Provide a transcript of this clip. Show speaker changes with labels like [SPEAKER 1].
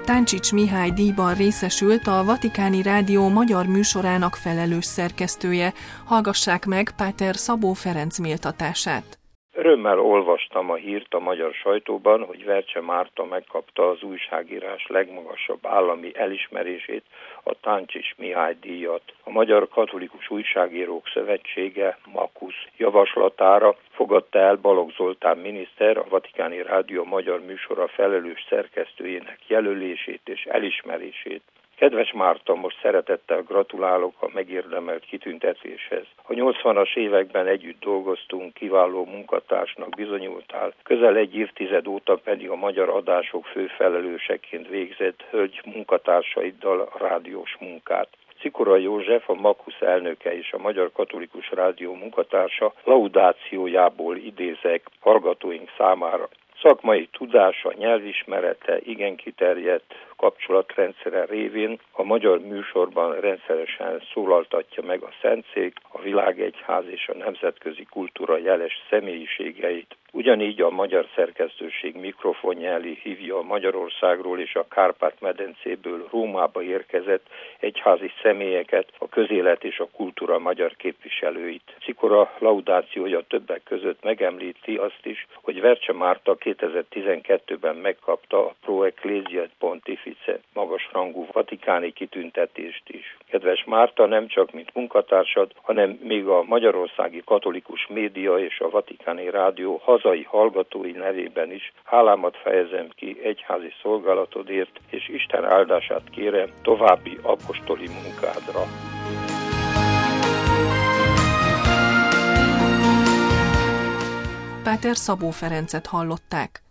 [SPEAKER 1] Táncsics Mihály díjban részesült a Vatikáni Rádió magyar műsorának felelős szerkesztője. Hallgassák meg Páter Szabó Ferenc méltatását.
[SPEAKER 2] Örömmel olvastam a hírt a magyar sajtóban, hogy Vercse Márta megkapta az újságírás legmagasabb állami elismerését, a Táncsics Mihály díjat. A Magyar Katolikus Újságírók Szövetsége MAKUSZ javaslatára fogadta el Balogh Zoltán miniszter a Vatikáni Rádió magyar műsora felelős szerkesztőjének jelölését és elismerését. Kedves Márta, most szeretettel gratulálok a megérdemelt kitüntetéshez. A 80-as években együtt dolgoztunk, kiváló munkatársnak bizonyultál, közel egy évtized óta pedig a magyar adások főfelelőseként végzett hölgy munkatársaiddal a rádiós munkát. Czikora József, a MAKUSZ elnöke és a Magyar Katolikus Rádió munkatársa laudációjából idézek hallgatóink számára. Szakmai tudása, nyelvismerete, igen kiterjedt kapcsolatrendszere révén a magyar műsorban rendszeresen szólaltatja meg a Szentszék, a világegyház és a nemzetközi kultúra jeles személyiségeit. Ugyanígy a magyar szerkesztőség mikrofonja elé hívja a Magyarországról és a Kárpát-medencéből Rómába érkezett egyházi személyeket, a közélet és a kultúra magyar képviselőit. Czikora laudációja többek között megemlíti azt is, hogy Vercse Márta 2012-ben megkapta a Pro Ecclesia Pontifice magasrangú vatikáni kitüntetést is. Kedves Márta, nem csak mint munkatársad, hanem még a magyarországi katolikus média és a Vatikáni Rádió hazai hallgatói nevében is hálámat fejezem ki egyházi szolgálatodért, és Isten áldását kérem további apostoli munkádra.
[SPEAKER 1] Páter Szabó Ferencet hallották.